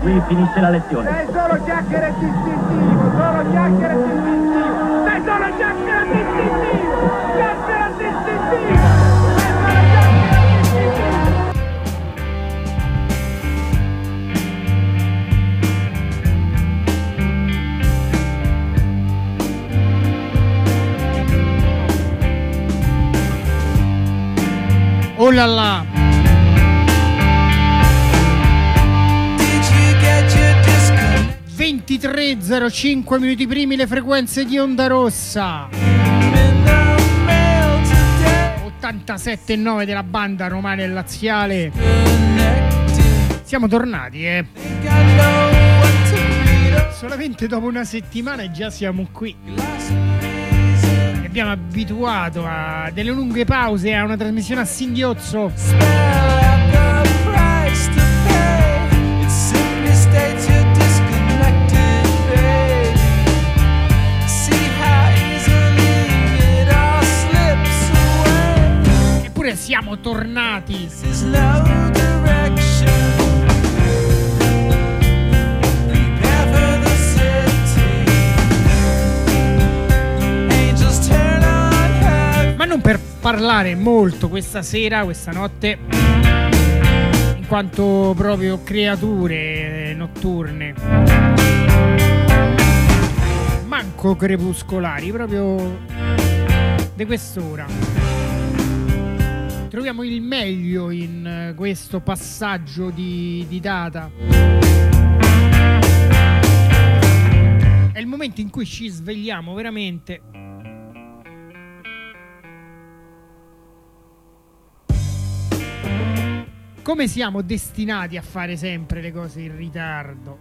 Qui finisce la lezione. Sei solo chiacchiere distintivo, solo chiacchiere distintivo. Sei solo chiacchiere distintivo. Chiacchiere distintivo. Sei solo chiacchiere distintivo. Oh là là. 23:05 minuti primi le frequenze di Onda Rossa. 87,9 della banda romana e laziale. Siamo tornati, solamente dopo una settimana e già siamo qui. Abbiamo abituato a delle lunghe pause e a una trasmissione a singhiozzo. Eppure siamo tornati. Ma non per parlare molto questa sera, questa notte, in quanto proprio creature notturne, manco crepuscolari, proprio di quest'ora. Troviamo il meglio in questo passaggio di data. È il momento in cui ci svegliamo veramente. Come siamo destinati a fare sempre le cose in ritardo.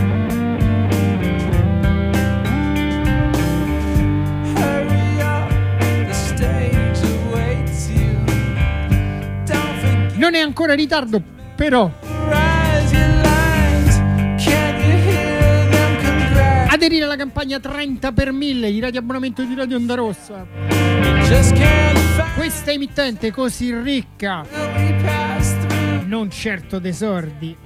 Non è ancora ritardo, però aderire alla campagna 30 per 1000 di radioabbonamento di Radio Onda Rossa. Questa emittente così ricca, non certo d'esordi,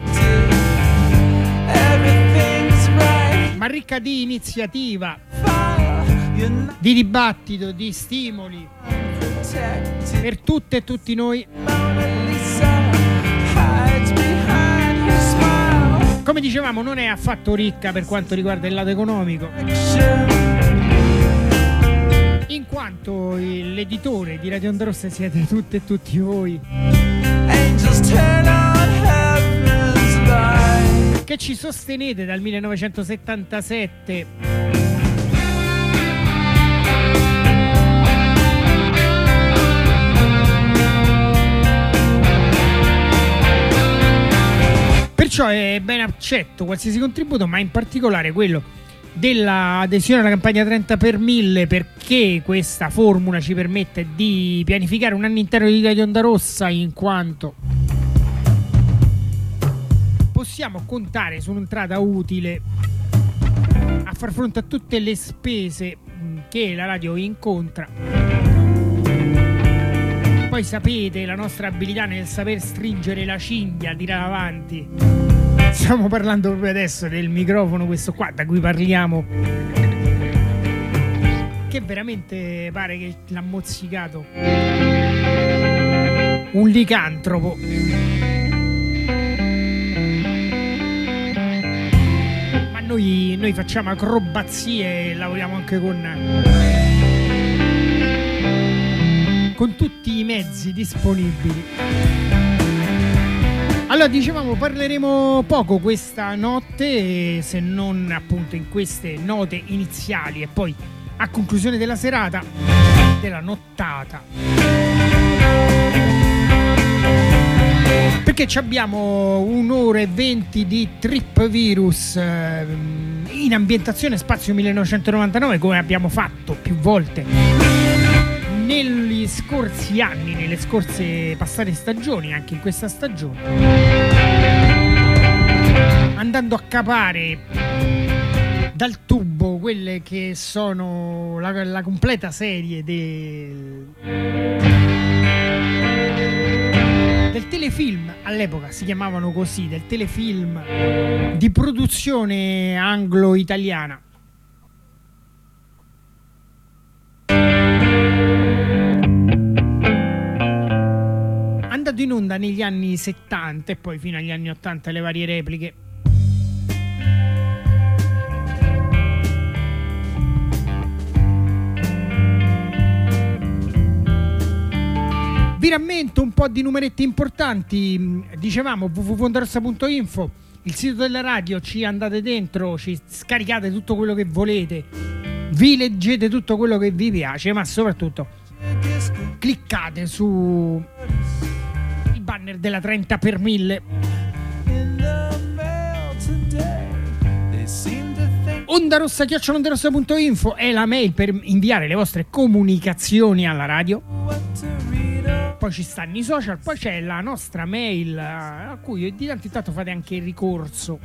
ma ricca di iniziativa, di dibattito, di stimoli per tutte e tutti noi. Come dicevamo, non è affatto ricca per quanto riguarda il lato economico, in quanto l'editore di Radio Onda Rossa siete tutte e tutti voi, che ci sostenete dal 1977. Perciò è ben accetto qualsiasi contributo, ma in particolare quello dell'adesione alla campagna 30 per 1000, perché questa formula ci permette di pianificare un anno intero di Radio Onda Rossa, in quanto possiamo contare su un'entrata utile a far fronte a tutte le spese che la radio incontra. Poi sapete la nostra abilità nel saper stringere la cinghia, tirare avanti. Stiamo parlando proprio adesso del microfono, questo qua da cui parliamo, che veramente pare che l'ha mozzicato un licantropo. Ma noi facciamo acrobazie e lavoriamo anche con tutti i mezzi disponibili. Allora, dicevamo, parleremo poco questa notte, se non appunto in queste note iniziali e poi a conclusione della serata, della nottata, perché abbiamo 1 ora e 20 di Trip Virus in ambientazione Spazio 1999, come abbiamo fatto più volte negli scorsi anni, nelle scorse passate stagioni, anche in questa stagione, andando a capare dal tubo quelle che sono la completa serie delle del telefilm, all'epoca si chiamavano così, del telefilm di produzione anglo-italiana. Andato in onda negli anni 70 e poi fino agli anni 80 le varie repliche. Vi rammento un po' di numeretti importanti. Dicevamo www.ondarossa.info, il sito della radio, ci andate dentro, ci scaricate tutto quello che volete, vi leggete tutto quello che vi piace, ma soprattutto cliccate su il banner della 30 per 1000. ondarossa@ondarossa.info è la mail per inviare le vostre comunicazioni alla radio. Poi ci stanno i social, poi c'è la nostra mail a cui di tanto in tanto fate anche il ricorso.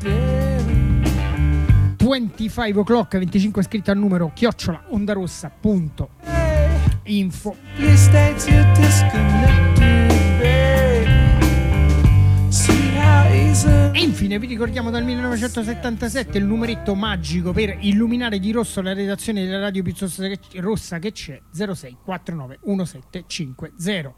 25 o'clock 25 scritto al numero @ondarossa.info. E infine vi ricordiamo dal 1977 il numeretto magico per illuminare di rosso la redazione della radio più rossa che c'è, 06 49 1750.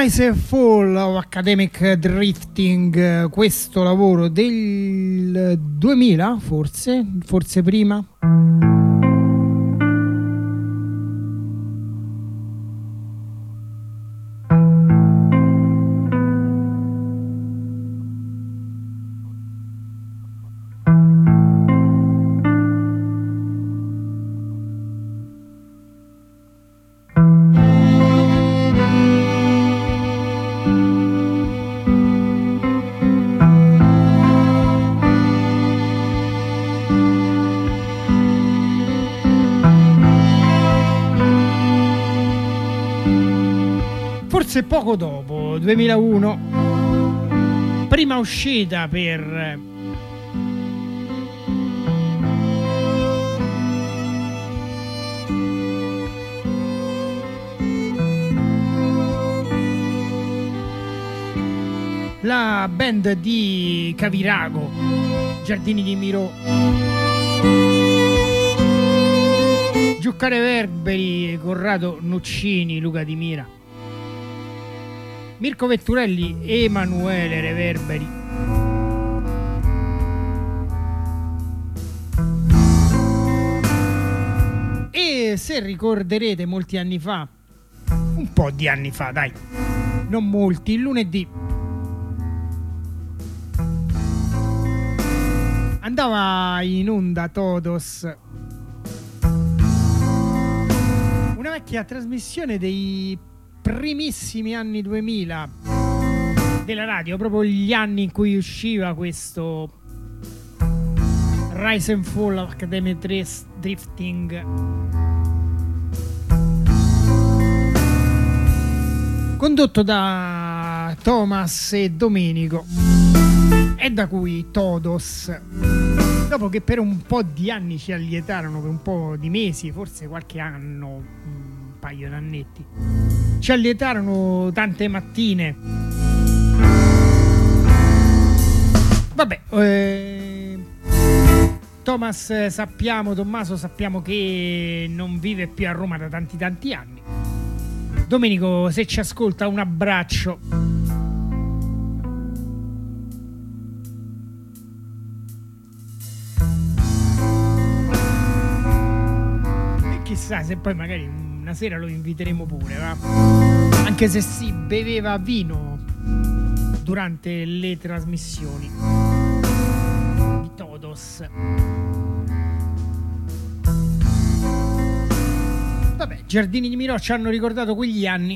Rise and Fall of Academic Drifting, questo lavoro del 2000, forse prima. Forse poco dopo, 2001, prima uscita per la band di Cavirago, Giardini di Miro, Giucca Reverberi, Corrado Nuccini, Luca Di Mira, Mirko Vetturelli, Emanuele Reverberi. E se ricorderete molti anni fa, un po' di anni fa, dai, non molti, il lunedì andava in onda Todos, una vecchia trasmissione dei primissimi anni 2000 della radio, proprio gli anni in cui usciva questo Rise and Fall of Academic Drifting, condotto da Thomas e Domenico, e da cui Todos, dopo che per un po' di anni ci allietarono, per un po' di mesi, forse qualche anno, un paio d'annetti, ci allietarono tante mattine. Vabbè, Tommaso sappiamo che non vive più a Roma da tanti anni. Domenico, se ci ascolta, un abbraccio. E chissà se poi magari una sera lo inviteremo pure, va? Anche se si beveva vino durante le trasmissioni di Todos. Vabbè, Giardini di Miro ci hanno ricordato quegli anni.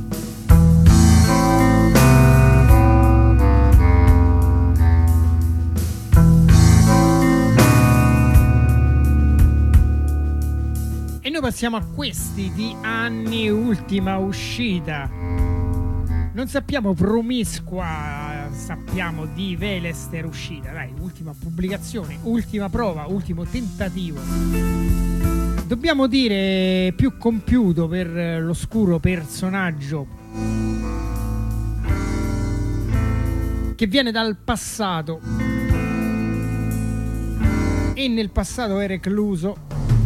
E noi passiamo a questi di anni ultima uscita. Non sappiamo Promiscua, sappiamo di Velester uscita, dai, ultima pubblicazione, ultima prova, ultimo tentativo. Dobbiamo dire più compiuto per l'oscuro personaggio che viene dal passato e nel passato è recluso.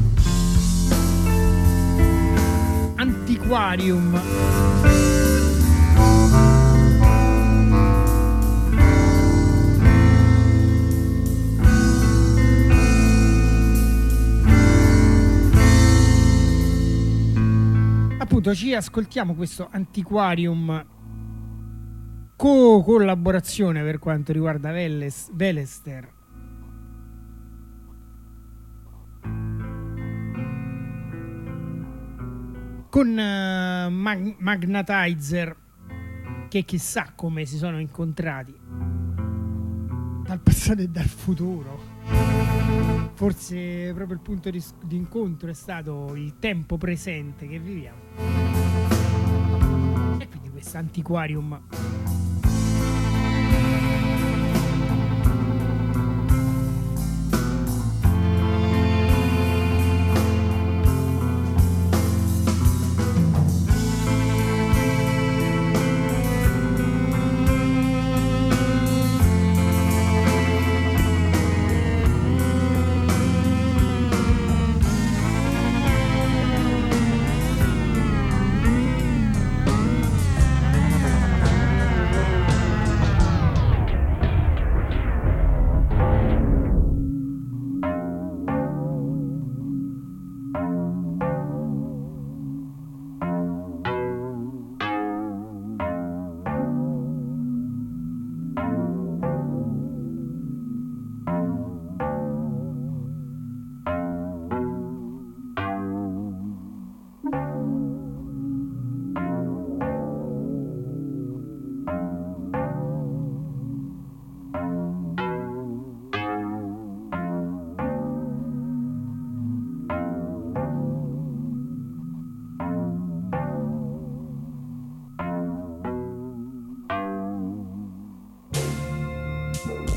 Antiquarium. Appunto, ci ascoltiamo questo Antiquarium, collaborazione per quanto riguarda Velester con Magnetizer, che chissà come si sono incontrati dal passato e dal futuro. Forse proprio il punto di incontro è stato il tempo presente che viviamo. E quindi questo Antiquarium.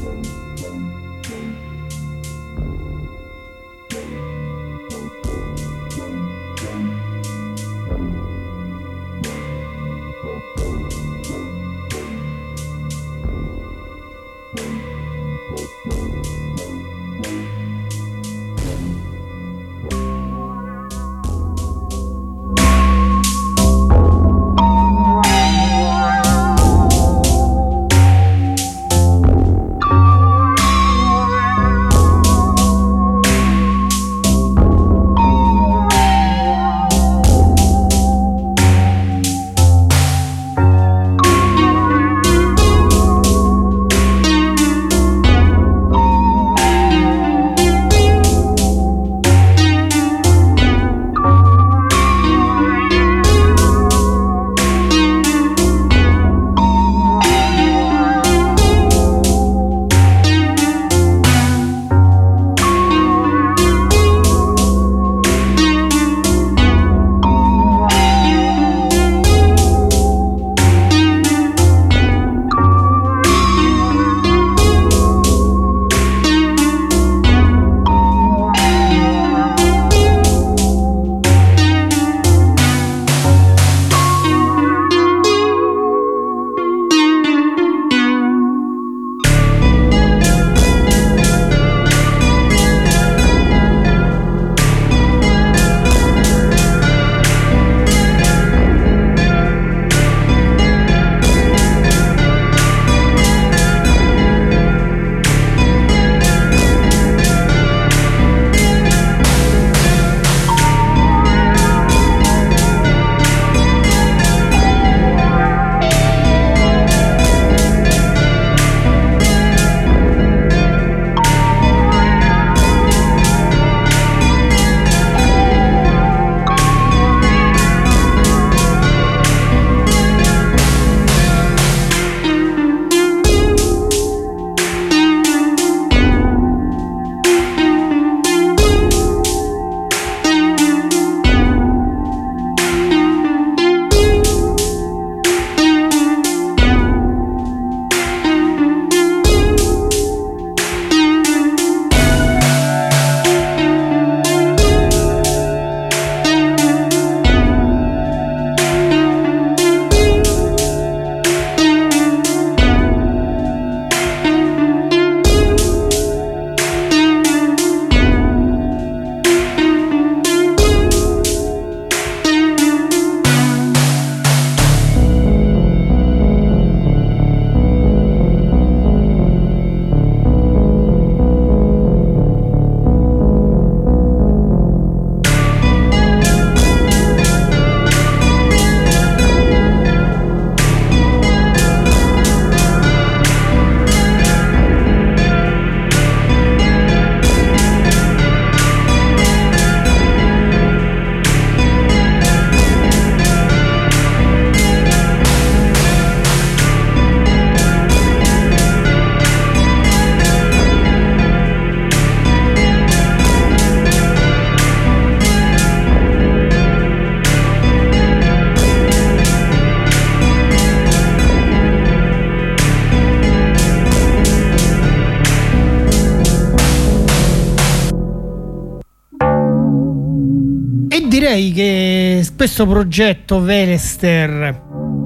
direi che questo progetto Velester,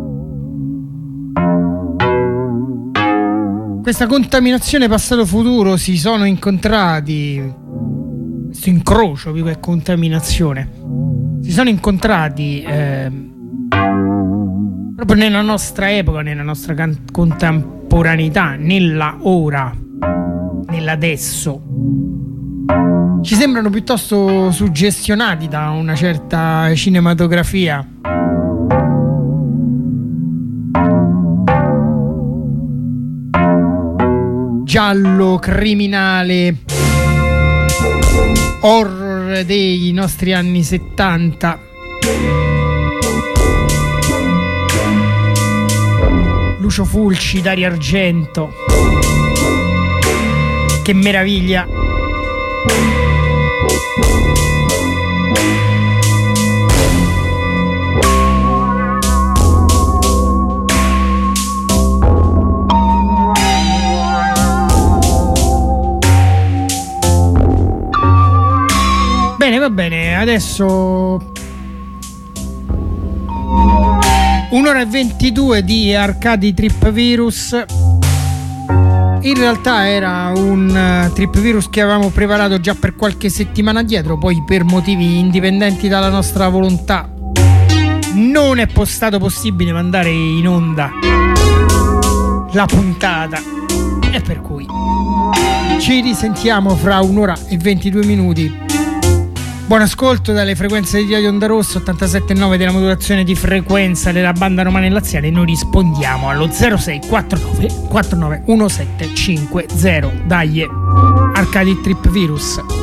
questa contaminazione passato-futuro si sono incontrati, questo incrocio più che contaminazione, si sono incontrati proprio nella nostra epoca, nella nostra contemporaneità, nella ora, nell'adesso. Ci sembrano piuttosto suggestionati da una certa cinematografia. Giallo, criminale, horror dei nostri anni 70. Lucio Fulci, Dario Argento. Che meraviglia! va bene, adesso 1 ora e 22 di Arcadi Trip Virus. In realtà era un Trip Virus che avevamo preparato già per qualche settimana dietro, poi per motivi indipendenti dalla nostra volontà non è stato possibile mandare in onda la puntata, e per cui ci risentiamo fra 1 ora e 22 minuti. Buon ascolto dalle frequenze di Radio Onda Rossa 87.9 della modulazione di frequenza della banda romana e laziale. Noi rispondiamo allo 0649 49 1750. Dai, Arcadi Trip Virus.